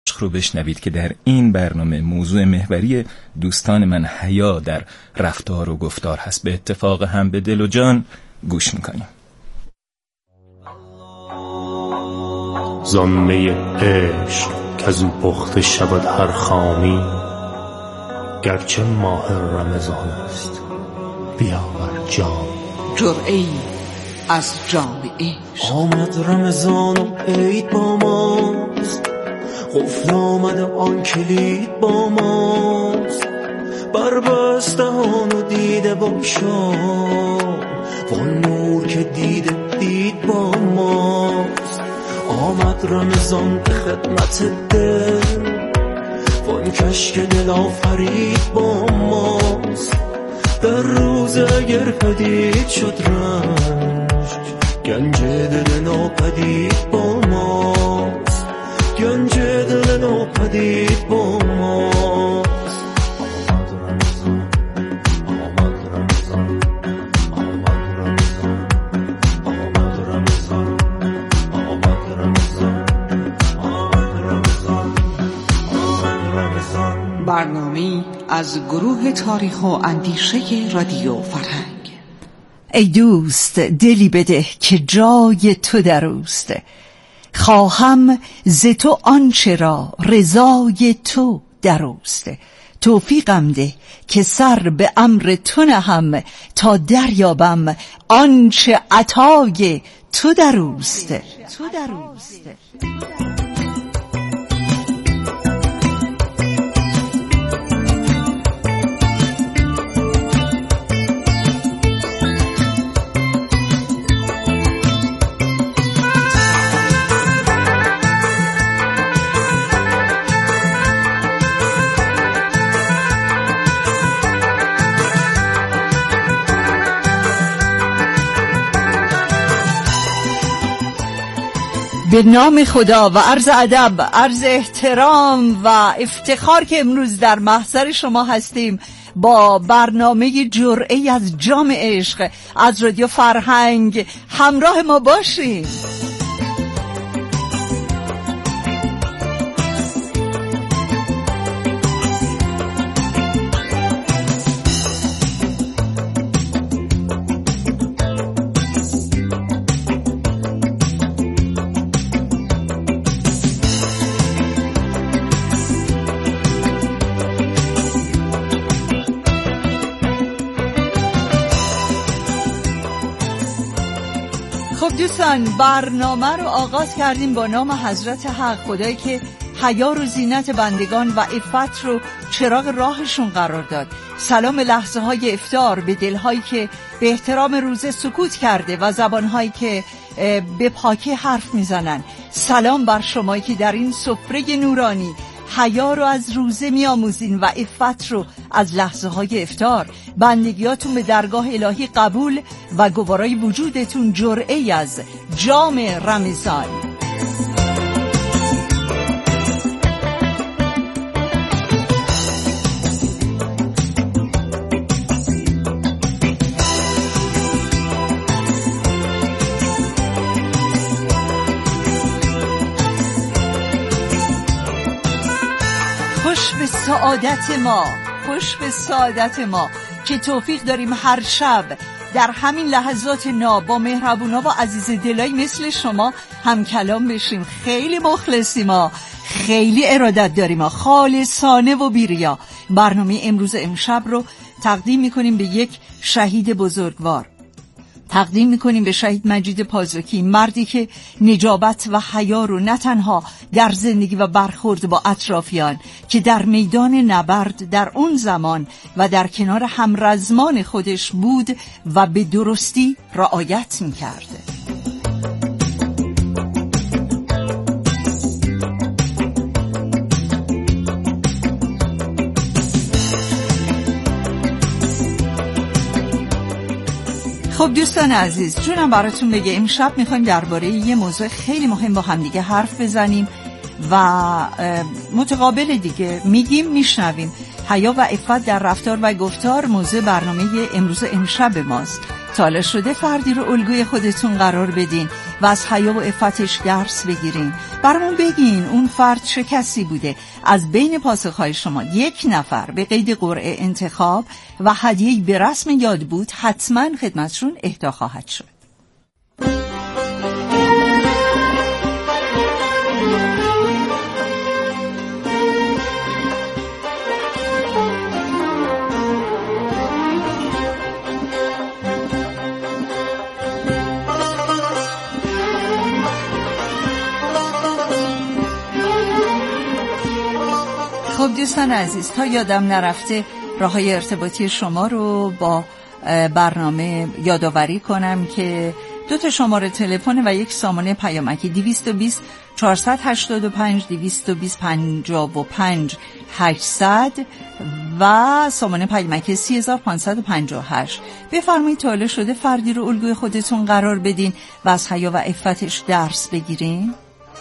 رو بشنوید که در این برنامه موضوع محوری دوستان من حیا در رفتار و گفتار هست. به اتفاق هم به دل و جان گوش میکنیم. زانمه عشق که از او پخته شود هر خامی، گرچه ماه رمضان است بیاور جام. جرعه‌ای از جام عشق. آمد رمضان و عید با ماست، قفل آمده آن کلید با ماست. بربست دهان و دیده بگشا، وان نور که دید با ماست. آمد رمضان به خدمت دل، وان کشک دل آفرید با ماست. در روز اگر پدید شد رنج، گنج دل ناپدید با ماست. گنج دل ناپدید با ماست. برنامه‌ای از گروه تاریخ و اندیشه رادیو فرهنگ. ای دوست دلی بده که جای تو در اوست، خواهم ز تو آنچه را رضای تو در اوست. توفیقم ده که سر به امر تو نهم، تا دریابم آنچه عطای تو در اوست. به نام خدا و عرض ادب، عرض احترام و افتخار که امروز در محضر شما هستیم با برنامه جرعه‌ای از جام عشق از رادیو فرهنگ. همراه ما باشین. خب دوستان، برنامه رو آغاز کردیم با نام حضرت حق، خدایی که حیا رو زینت بندگان و عفت رو چراغ راهشون قرار داد. سلام لحظه های افطار به دلهایی که به احترام روزه سکوت کرده و زبانهایی که به پاکی حرف میزنن. سلام بر شمایی که در این سفره نورانی حیا رو از روزه میآموزین و عفت رو از لحظه های افطار. بندگیاتون به درگاه الهی قبول و گوارای وجودتون جرعه‌ای از جام رمضان. خوش به سعادت ما که توفیق داریم هر شب در همین لحظات ناب با مهربونا و عزیز دلایی مثل شما هم کلام بشیم. خیلی مخلصیم ما، خیلی ارادت داریم ما، خالصانه و بیریا. برنامه امروز امشب رو تقدیم میکنیم به یک شهید بزرگوار. تقدیم میکنیم به شهید مجید پازوکی، مردی که نجابت و حیا رو نه تنها در زندگی و برخورد با اطرافیان که در میدان نبرد در اون زمان و در کنار همرزمان خودش بود و به درستی رعایت میکرده. خب دوستان عزیز، جونم براتون بگه امشب میخوایم درباره یه موضوع خیلی مهم با هم دیگه حرف بزنیم و متقابل دیگه میگیم میشنویم. حیا و عفت در رفتار و گفتار موضوع برنامه امروز امشب ماست. تا حالا شده فردی رو الگوی خودتون قرار بدین و از حیا و عفتش درس بگیرین؟ برامون بگین اون فرد چه کسی بوده؟ از بین پاسخهای شما یک نفر به قید قرعه انتخاب و هدیه‌ای به رسم یاد بود حتما خدمتشون اهدا خواهد شد. خب دوستان عزیز، تا یادم نرفته راه‌های ارتباطی شما رو با برنامه یادآوری کنم که 2 شماره تلفن و 1 سامانه پیامکی 220 485 220 55 800 و سامانه پیامکی 3558. بفرمایید تا حالا شده فردی رو الگوی خودتون قرار بدین و از حیا و عفتش درس بگیرین؟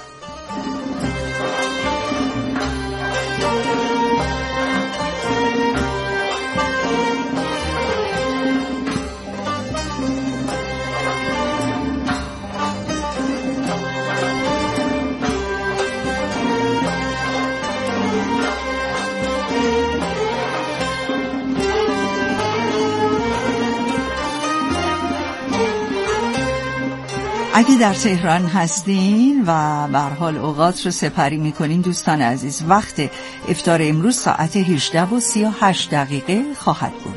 اگه در تهران هستین و به هر حال اوقات رو سپری میکنین دوستان عزیز، وقت افطار امروز ساعت 18:38 خواهد بود.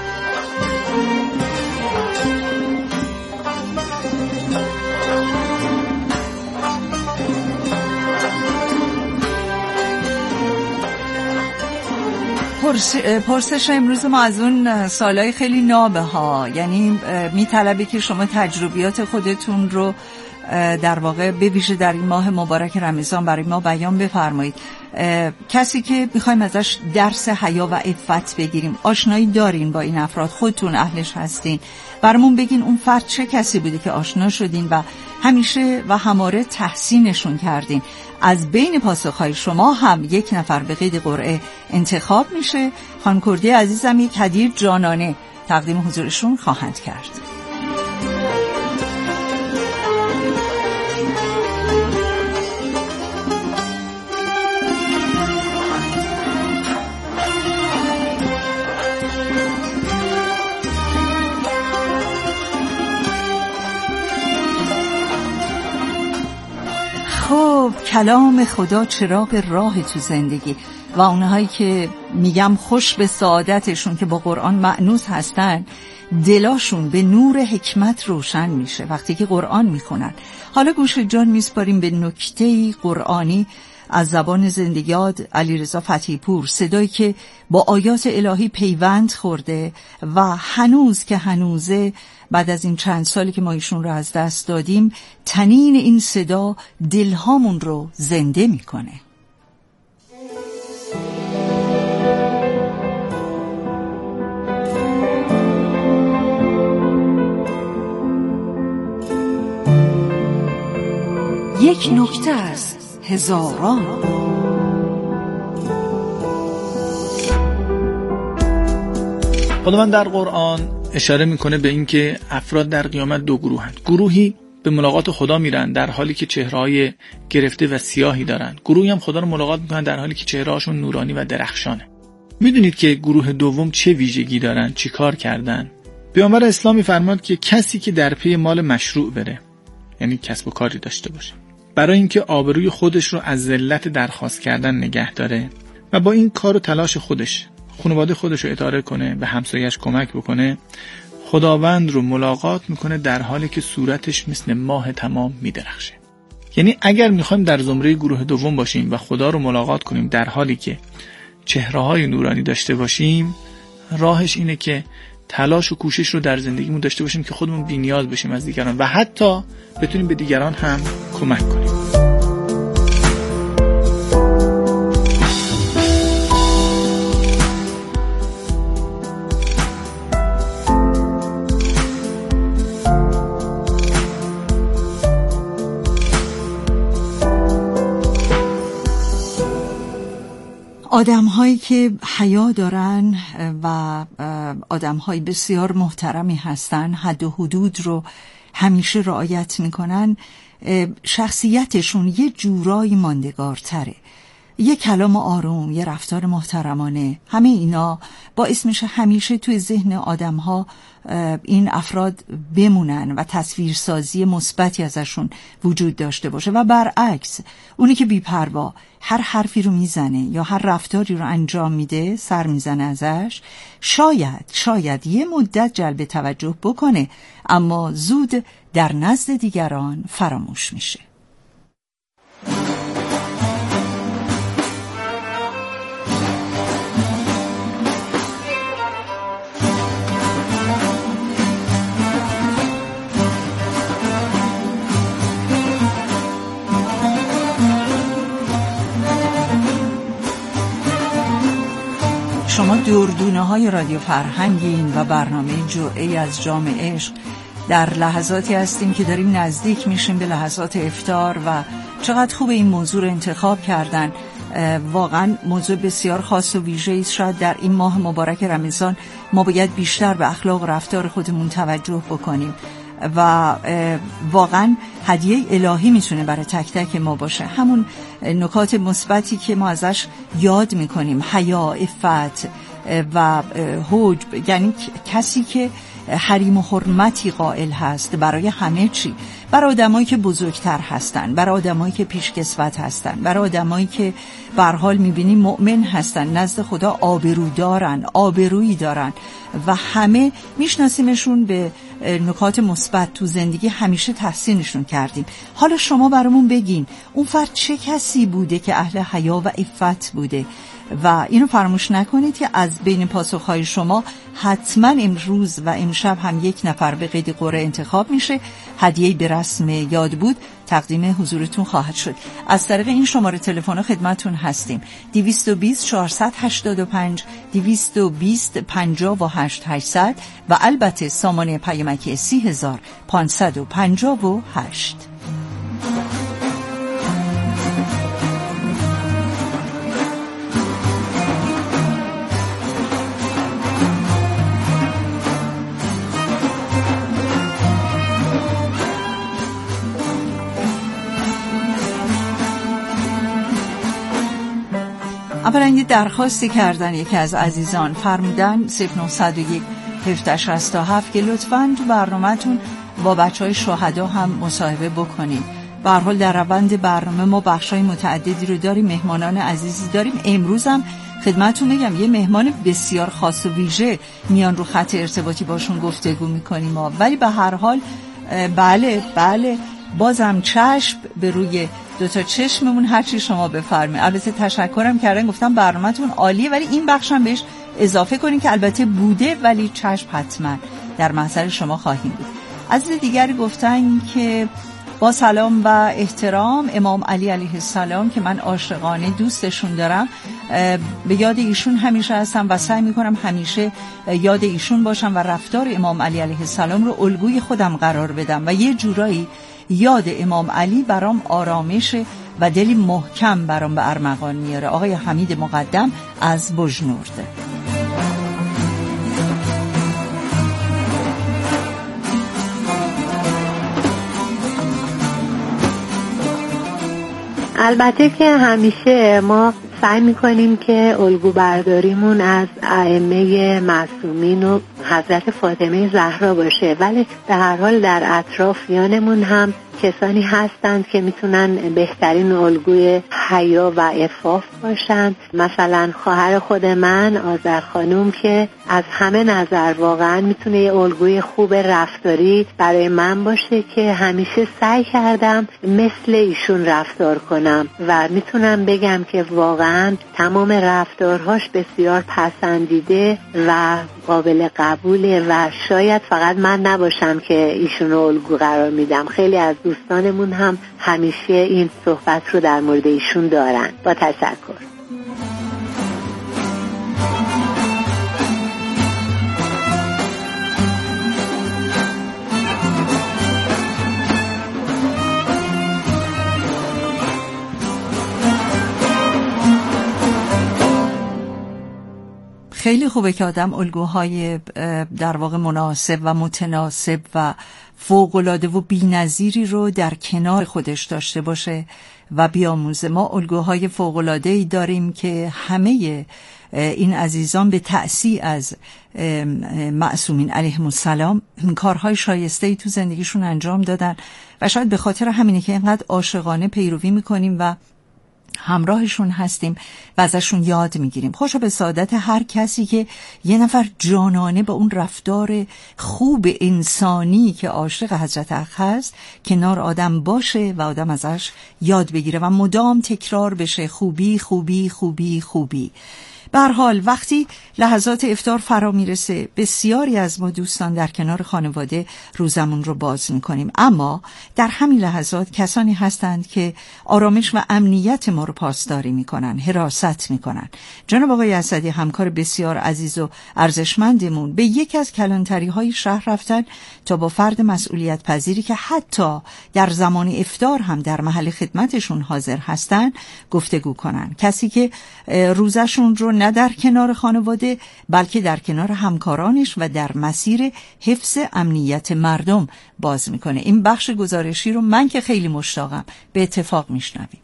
پرسش امروز ما از اون سالهای خیلی نابه ها، یعنی میطلبه که شما تجربیات خودتون رو در واقع به ویژه در این ماه مبارک رمضان برای ما بیان بفرمایید. کسی که میخوایم ازش درس حیا و عفت بگیریم، آشنایی دارین با این افراد، خودتون اهلش هستین، برامون بگین اون فرد چه کسی بوده که آشنا شدین و همیشه و هماره تحسینشون کردین. از بین پاسخهای شما هم 1 نفر به قید قرعه انتخاب میشه. خانم کردی عزیزم یک هدیه جانانه تقدیم حضورشون خواهند کرد. خب کلام خدا چراغ راه تو زندگی و اونهایی که میگم خوش به سعادتشون که با قرآن مأنوس هستن، دلاشون به نور حکمت روشن میشه وقتی که قرآن میخونن. حالا گوش جان میسپاریم به نکته‌ای قرآنی از زبان زنده‌یاد علیرضا فتحی پور، صدایی که با آیات الهی پیوند خورده و هنوز که هنوزه بعد از این چند سالی که ما ایشون رو از دست دادیم، تنین این صدا دلهامون رو زنده میکنه. یک نکته از هزاران. خداوند در قرآن اشاره میکنه به این که افراد در قیامت 2 گروهند. گروهی به ملاقات خدا میرن در حالی که چهره‌های گرفته و سیاهی دارن. گروهی هم خدا رو ملاقات میکنن در حالی که چهره‌هاشون نورانی و درخشانه. میدونید که گروه دوم چه ویژگی دارن، چی کار کردن؟ پیامبر اسلام میفرماد که کسی که در پی مال مشروع بره، یعنی کسب و کاری داشته باشه، برای اینکه آبروی خودش رو از ذلت درخواست کردن نگه داره و با این کار و تلاش خودش خانواده خودش رو اداره کنه و همسایه‌اش کمک بکنه، خداوند رو ملاقات میکنه در حالی که صورتش مثل ماه تمام میدرخشه. یعنی اگر میخوایم در زمره گروه دوم باشیم و خدا رو ملاقات کنیم در حالی که چهره‌های نورانی داشته باشیم، راهش اینه که تلاش و کوشش رو در زندگیمون داشته باشیم که خودمون بی‌نیاز بشیم از دیگران و حتی بتونیم به دیگران هم کمک کنیم. آدم‌هایی که حیا دارن و آدم‌های بسیار محترمی هستن، حد و حدود رو همیشه رعایت میکنن، شخصیتشون یه جورایی ماندگارتره. یه کلام آروم، یه رفتار محترمانه، همه اینا باعث میشه همیشه توی ذهن آدم‌ها این افراد بمونن و تصویرسازی مثبتی ازشون وجود داشته باشه. و برعکس، اونی که بی‌پروا هر حرفی رو میزنه یا هر رفتاری رو انجام میده، سر میزنه ازش، شاید یه مدت جلب توجه بکنه، اما زود در نزد دیگران فراموش میشه. شما دردونه‌های رادیو فرهنگین و برنامه جرعه‌ای از جام عشق. در لحظاتی هستیم که داریم نزدیک میشیم به لحظات افطار و چقدر خوب این موضوع رو انتخاب کردن. واقعا موضوع بسیار خاص و ویژه‌ای. شاید در این ماه مبارک رمضان ما باید بیشتر به اخلاق و رفتار خودمون توجه بکنیم و واقعا هدیه الهی میتونه برای تک تک ما باشه. همون نکات مثبتی که ما ازش یاد میکنیم، حیا، عفت و حجب، یعنی کسی که حریم و حرمتی قائل هست برای همه چی، برای آدمایی که بزرگتر هستن، برای آدمایی که پیشکسوت هستن، برای آدمایی که به هر حال میبینیم مؤمن هستن، نزد خدا آبرویی دارن و همه میشناسیمشون به نکات مثبت تو زندگی، همیشه تحسینشون کردیم. حالا شما برامون بگین اون فرد چه کسی بوده که اهل حیا و عفت بوده و اینو فراموش نکنید که از بین پاسخهای شما حتما امروز و امشب هم یک نفر به قید قرعه انتخاب میشه. هدیه‌ای به رسم یاد بود تقدیم حضورتون خواهد شد. از طریق این شماره تلفن خدمتتون هستیم 220 485 220 58 800 و البته سامانه پیامکی 30558. اولا یه درخواستی کردن یکی از عزیزان، فرمودن 0901 1767 که لطفاً تو برنامه‌تون با بچهای شهدا هم مصاحبه بکنید. به هر حال در روند برنامه ما بخشای متعددی رو داریم، مهمانان عزیزی داریم. امروز هم خدمتتون میگم یه مهمان بسیار خاص و ویژه میان رو خط ارتباطی باشون گفتگو میکنیم ولی به هر حال بله بازم چشم به روی دوتا چشممون، هرچی شما بفرمایید. البته تشکرم کردن، گفتم برنامه‌تون عالیه ولی این بخشم بهش اضافه کنین که البته بوده ولی چشم حتما در محضر شما خواهیم بود. عزیز دیگری گفتن که با سلام و احترام امام علی علیه السلام که من عاشقانه دوستشون دارم، به یاد ایشون همیشه هستم و سعی میکنم همیشه یاد ایشون باشم و رفتار امام علی علیه السلام رو الگوی خودم قرار بدم و یه جورایی یاد امام علی برام آرامش و دلی محکم برام به ارمغان میاره. آقای حمید مقدم از بجنورد. البته که همیشه ما سعی میکنیم که الگو برداریمون از ائمه معصومین و حضرت فاطمه زهرا باشه، ولی در هر حال در اطرافیانمون هم کسانی هستند که میتونن بهترین الگوی حیا و عفاف باشن. مثلا خواهر خود من، آذر خانوم، که از همه نظر واقعا میتونه یه الگوی خوب رفتاری برای من باشه که همیشه سعی کردم مثل ایشون رفتار کنم و میتونم بگم که واقعا تمام رفتارهاش بسیار پسندیده و قابل قبوله و شاید فقط من نباشم که ایشون رو الگو قرار میدم. خیلی از دوستانمون هم همیشه این صحبت رو در مورد ایشون دارن. با تشکر. خیلی خوبه که آدم الگوهای در واقع مناسب و متناسب و فوق‌العاده و بی‌نظیری رو در کنار خودش داشته باشه و بیاموزه. ما الگوهای فوق‌العاده‌ای داریم که همه این عزیزان به تأسیس از معصومین علیهم السلام کارهای شایسته‌ای تو زندگیشون انجام دادن و شاید به خاطر همینه که اینقدر عاشقانه پیروی میکنیم و همراهشون هستیم و ازشون یاد میگیریم. خوشا به سعادت هر کسی که یه نفر جانانه با اون رفتار خوب انسانی که عاشق حضرت حق هست کنار آدم باشه و آدم ازش یاد بگیره و مدام تکرار بشه خوبی خوبی خوبی خوبی. به هر حال وقتی لحظات افطار فرا میرسه بسیاری از ما دوستان در کنار خانواده روزمون رو باز میکنیم، اما در همین لحظات کسانی هستند که آرامش و امنیت ما رو پاسداری میکنن، حراست میکنن. جناب آقای اسدی همکار بسیار عزیز و ارزشمندمون به یکی از کلانتری های شهر رفتن تا با فرد مسئولیت پذیری که حتی در زمان افطار هم در محل خدمتشون حاضر هستن گفتگو کنن. کسی که روزشون رو نه در کنار خانواده بلکه در کنار همکارانش و در مسیر حفظ امنیت مردم باز میکنه. این بخش گزارشی رو من که خیلی مشتاقم به اتفاق میشنویم.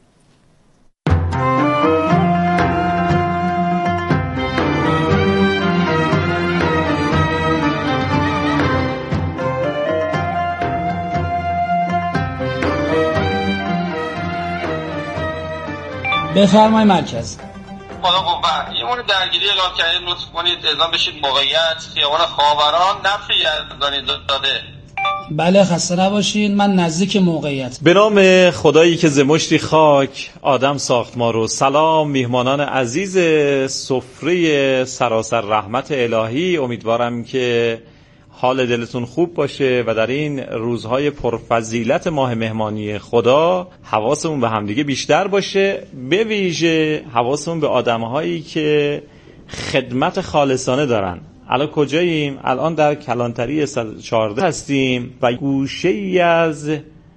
بفرمایید مرکز. خدا قوت. یه مورد درگیری اعلام کردید، لطف کنید اعلام بشید موقعیت خیابان خاوران نفی گردانید داده. بله خسته نباشین، من نزدیک موقعیت. به نام خدایی که ز مشتی خاک آدم ساخت ما رو. سلام میهمانان عزیز سفره سراسر رحمت الهی، امیدوارم که حال دلتون خوب باشه و در این روزهای پرفضیلت ماه مهمانی خدا حواسمون به همدیگه بیشتر باشه، به ویژه حواسمون به آدمهایی که خدمت خالصانه دارن. الان کجاییم؟ الان در کلانتری 14 هستیم و گوشه‌ای از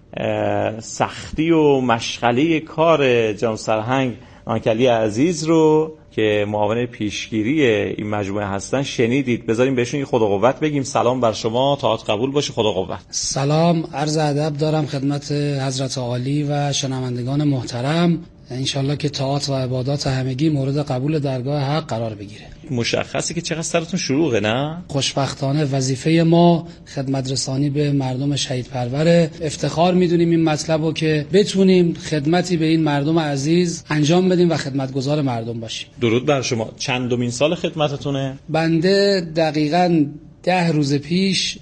سختی و مشغله کار جناب سرهنگ آنکلی عزیز رو که معاون پیشگیری این مجموعه هستن شنیدید. بذاریم بهشون یه خدا قوت بگیم. سلام بر شما، طاعت قبول باشه. خدا قوت. سلام، عرض ادب دارم خدمت حضرت عالی و شنوندگان محترم. انشالله که طاعت و عبادات همگی مورد قبول درگاه حق قرار بگیره. مشخصه که چقدر سرتون شلوغه، نه؟ خوشبختانه وظیفه ما خدمت رسانی به مردم شهید پروره. افتخار میدونیم این مطلبو که بتونیم خدمتی به این مردم عزیز انجام بدیم و خدمتگزار مردم باشیم. درود بر شما. چندمین سال خدمتتونه؟ بنده دقیقاً 10 روز پیش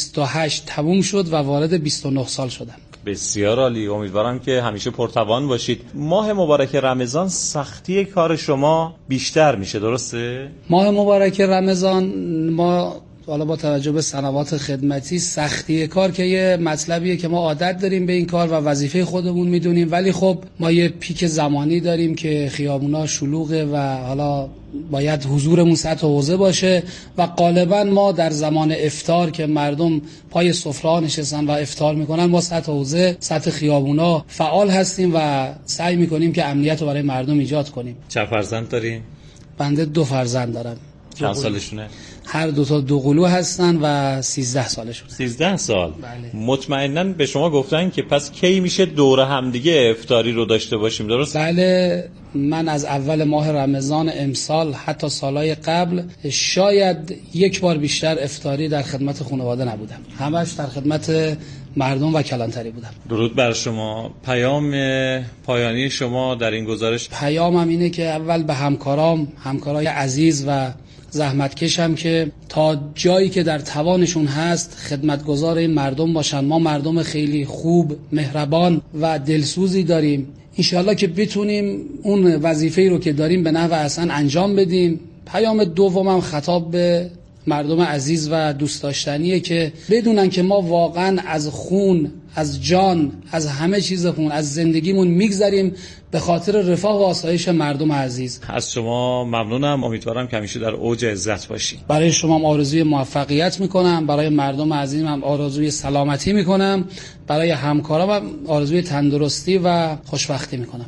28 تموم شد و وارد 29 سال شدم. بسیار عالی، امیدوارم که همیشه پرتوان باشید. ماه مبارک رمضان سختی کار شما بیشتر میشه، درسته؟ ماه مبارک رمضان ما حالا با توجه به سنوات خدمتی سختی کار که یه مطلبیه که ما عادت داریم به این کار و وظیفه خودمون میدونیم، ولی خب ما یه پیک زمانی داریم که خیابونا شلوغه و حالا باید حضورمون سطح حوزه باشه و غالبا ما در زمان افطار که مردم پای سفره نشستن و افطار میکنن ما سطح حوزه سطح خیابونا فعال هستیم و سعی میکنیم که امنیت رو برای مردم ایجاد کنیم. چند فرزند دارین؟ بنده 2 فرزند دارم. چند سالشونه؟ هر دوتا 2 قلو هستن و 13 سالشون. 13 سال. بله. مطمئناً به شما گفتن که پس کی میشه دور همدیگه افطاری رو داشته باشیم، درست؟ بله، من از اول ماه رمضان امسال حتی سالهای قبل شاید یک بار بیشتر افطاری در خدمت خانواده نبودم، همش در خدمت مردم و کلانتری بودم. درود بر شما. پیام پایانی شما در این گزارش؟ پیامم اینه که اول به همکارای عزیز و زحمتکشم که تا جایی که در توانشون هست خدمتگزار این مردم باشن. ما مردم خیلی خوب، مهربان و دلسوزی داریم. انشاءالله که بتونیم اون وظیفه‌ای رو که داریم به نحو احسن انجام بدیم. پیام دومم خطاب به مردم عزیز و دوست داشتنیه که بدونن که ما واقعا از خون، از جان، از همه چیزمون، از زندگیمون میگذریم به خاطر رفاه و آسایش مردم عزیز. از شما ممنونم، امیدوارم که همیشه در اوج عزت باشید. برای شما هم آرزوی موفقیت میکنم، برای مردم عزیزم هم آرزوی سلامتی میکنم، برای همکارام هم آرزوی تندرستی و خوشبختی میکنم.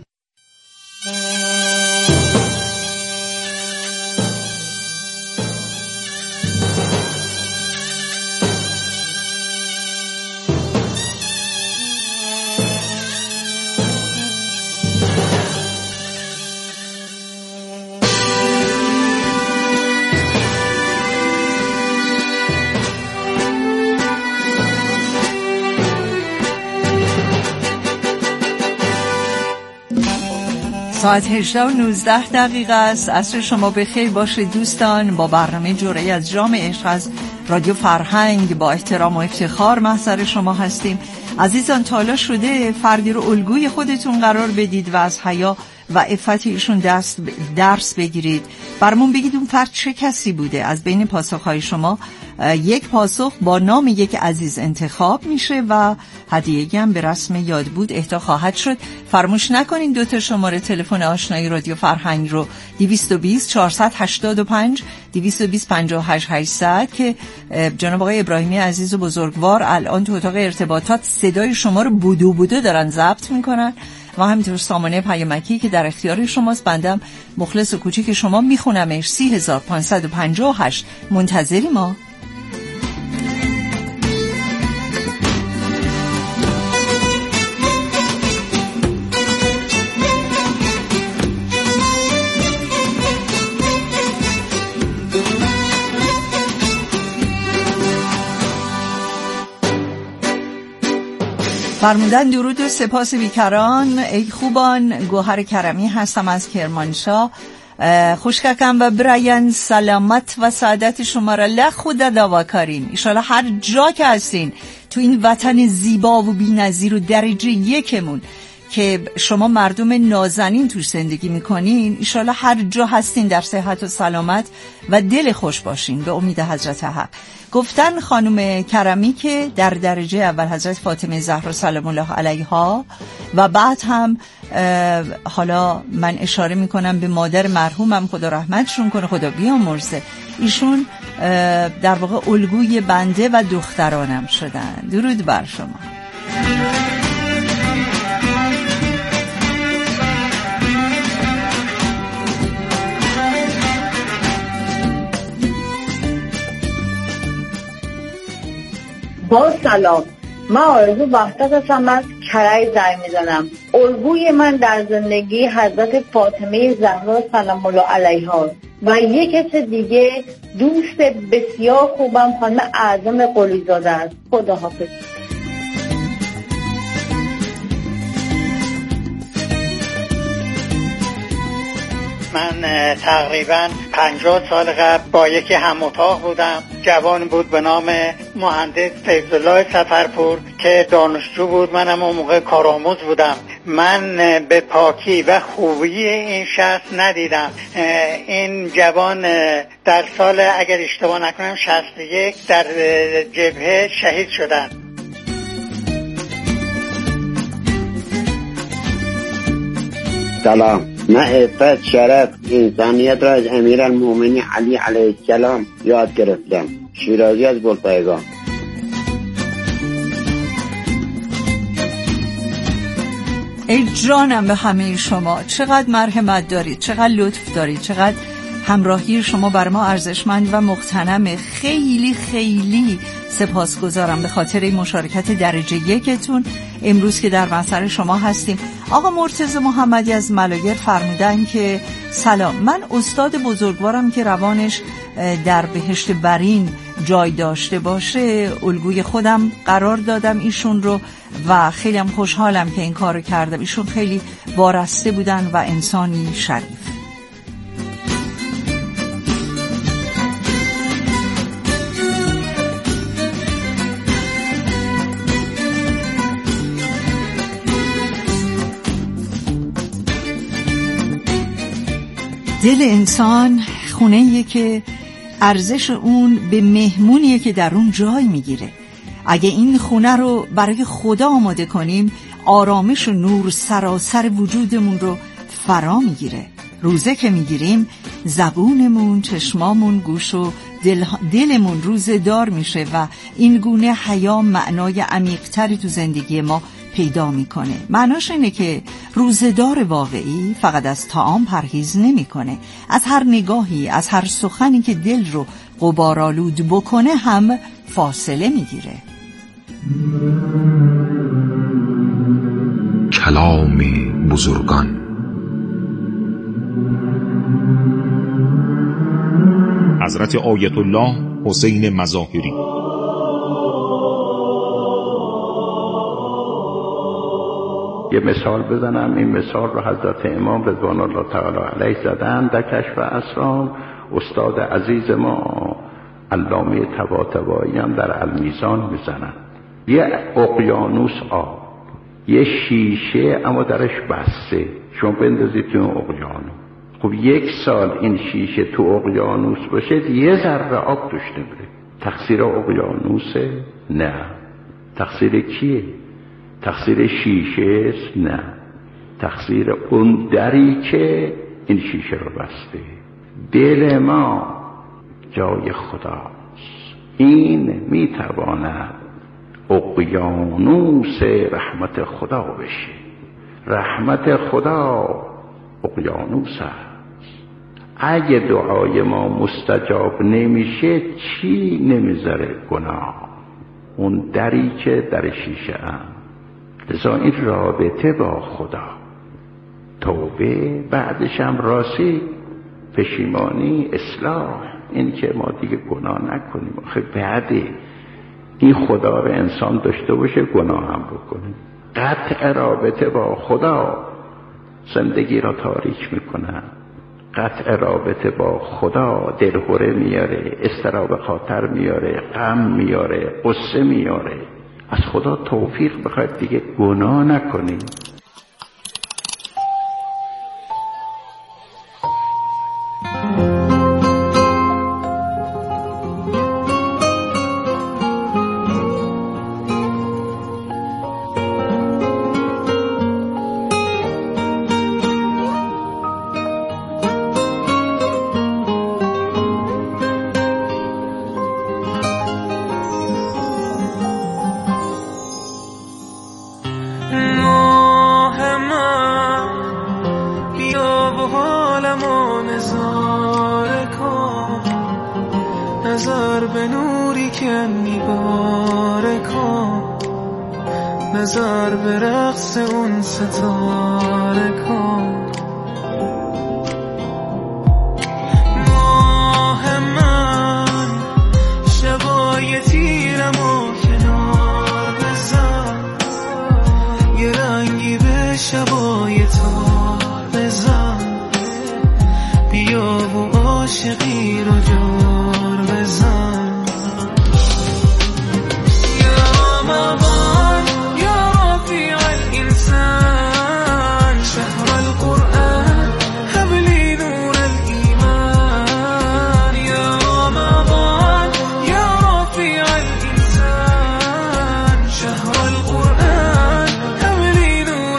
ساعت 18:19 است. عصر شما بخیر باشه دوستان. با برنامه جرعه‌ای از جام عشق از رادیو فرهنگ با احترام و افتخار محضر شما هستیم. عزیزان، تالا شده فردی رو الگوی خودتون قرار بدید و از حیا و عفت ایشون درس بگیرید. برامون بگید اون فرد چه کسی بوده. از بین پاسخهای شما یک پاسخ با نام یک عزیز انتخاب میشه و هدیه‌ای هم به رسم یاد بود اهدا خواهد شد. فراموش نکنین 2 شماره تلفن آشنایی رادیو فرهنگ رو 220 485 220 58 800 که جناب آقای ابراهیمی عزیز و بزرگوار الان تو اتاق ارتباطات صدای شما رو بودو دارن ضبط میکنن و همینطور سامانه پیامکی که در اختیار شماست. بندم مخلص و کوچیک شما میخونمش 30558. منتظری ما. فرمودن درود و سپاس بیکران. ای خوبان، گوهر کرمی هستم از کرمانشاه. خوشککم و براین سلامت و سعادت شما را لخود دعوا کارین. ایشالا هر جا که هستین تو این وطن زیبا و بی نظیر و درجه یکمون که شما مردم نازنین توش زندگی میکنین، ایشالا هر جا هستین در صحت و سلامت و دل خوش باشین به امید حضرت حق. گفتن خانم کرمی که در درجه اول حضرت فاطمه زهرا سلام الله علیها و بعد هم حالا من اشاره میکنم به مادر مرحومم، خدا رحمتشون کنه، خدا بیامرزه، ایشون در واقع الگوی بنده و دخترانم شدن. درود بر شما. با سلام، من آرزو وحدت هستم، از کرج زنگ میزنم. الگوی من در زندگی حضرت فاطمه زهرا سلام الله علیها و یک کس دیگه دوست بسیار خوبم خانم اعظم قلیزاده است. خداحافظ. من تقریبا 50 سال قبل با یکی هم اتاق بودم. جوان بود به نام مهندس فیض‌الله سفرپور که دانشجو بود، منم اون موقع کارآموز بودم. من به پاکی و خوبی این شخص ندیدم. این جوان در سال اگر اشتباه نکنم 61 در جبهه شهید شدند. سلام، من عفت، شرف، انسانیت را از امیرالمومنین علی علیه السلام یاد گرفتم. شیرازی از گلپایگان. ای جانم به همه شما، چقدر مرحمت دارید، چقدر لطف دارید، چقدر همراهی شما بر ما ارزشمند و مغتنمه. خیلی خیلی سپاسگزارم به خاطر این مشارکت درجه یکتون امروز که در محضر شما هستیم. آقا مرتضی محمدی از ملایر فرمودن که سلام، من استاد بزرگوارم که روانش در بهشت برین جای داشته باشه الگوی خودم قرار دادم ایشون رو و خیلی هم خوشحالم که این کارو کردم. ایشون خیلی وارسته بودن و انسانی شریف. دل انسان خونه‌ایه که ارزش اون به مهمونیه که در اون جای میگیره. اگه این خونه رو برای خدا آماده کنیم، آرامش و نور سراسر وجودمون رو فرا میگیره. روزه که میگیریم زبونمون، چشمامون، گوش و دلمون روزه دار میشه و این گونه حیا معنای عمیق‌تری تو زندگی ما پیدا میکنه. معناش اینه که روزه‌دار واقعی فقط از طعام پرهیز نمیکنه، از هر نگاهی، از هر سخنی که دل رو غبارآلود بکنه هم فاصله میگیره. کلام بزرگان. حضرت آیت الله حسین مظاهری. یه مثال بزنم، این مثال رو حضرت امام رضوان الله تعالی علیه زدن در کشف اسرار. استاد عزیز ما علامه طباطبایی هم در المیزان میزنن. یه اقیانوس آب، یه شیشه اما درش بسته، شما بندازید تو اقیانوس. خب 1 سال این شیشه تو اقیانوس باشه، یه ذره آب توش نمیره. تقصیر اقیانوسه؟ نه. تقصیر کیه؟ تقصیر شیشه است؟ نه. تقصیر اون دری که این شیشه رو بسته. دل ما جای خداست، این میتواند اقیانوس رحمت خدا بشه. رحمت خدا اقیانوس است. اگه دعای ما مستجاب نمیشه چی نمیذاره؟ گناه. اون دری که در شیشه ام. لذا این رابطه با خدا، توبه، بعدش هم راستی، پشیمانی، اصلاح، این که ما دیگه گناه نکنیم. آخه بعده این خدا رو انسان داشته باشه گناه هم بکنه. قطع رابطه با خدا زندگی را تاریک میکنه. قطع رابطه با خدا دلهره میاره، اضطراب خاطر میاره، غم میاره، غصه میاره. از خدا توفیق بخواید دیگه گناه نکنیم. نظر به نوری که میباره کن، نظر به رقص اون ستاره کن. ماه من شبای تیرمو کنار بذار، یه رنگی به شبای تار بذار، بیا و عاشقی رو جار بزن. یا رمضان یا رفیع الانسان، شهر القرآن هب لی نور الایمان. یا رمضان یا رفیع الانسان، شهر القرآن هب لی نور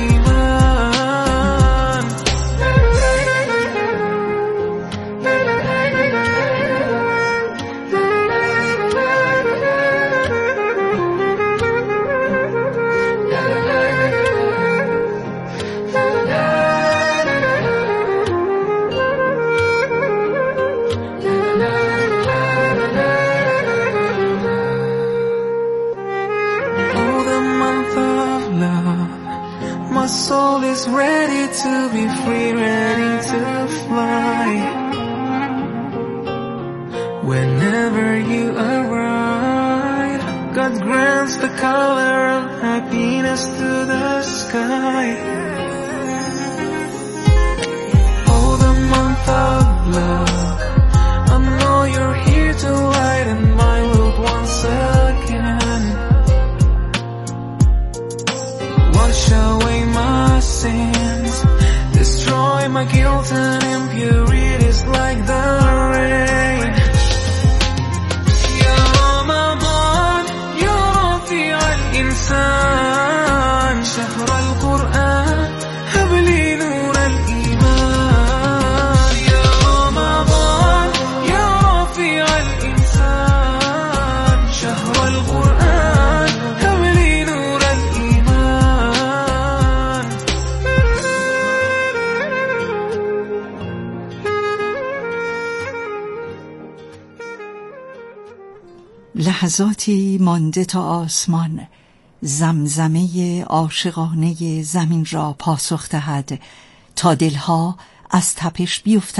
الایمان. My soul is ready to be free, ready to fly. Whenever you arrive, God grants the color of happiness to the sky. Oh, the month of love, I know you're here to lighten my world once again. Wash away my sins, destroy my guilt and impurities like the rain. Ya Ramadan, Ya Rafi'a al-insan, shahr al-Qur'an, hab li nur al-iman. Ya Ramadan, Ya Rafi'a al-insan, shahr al-Qur'an, hab li nur al-iman. لحظاتی مانده تا آسمان زمزمه عاشقانه زمین را پاسخ دهد، تا دلها از تپش بیفتند.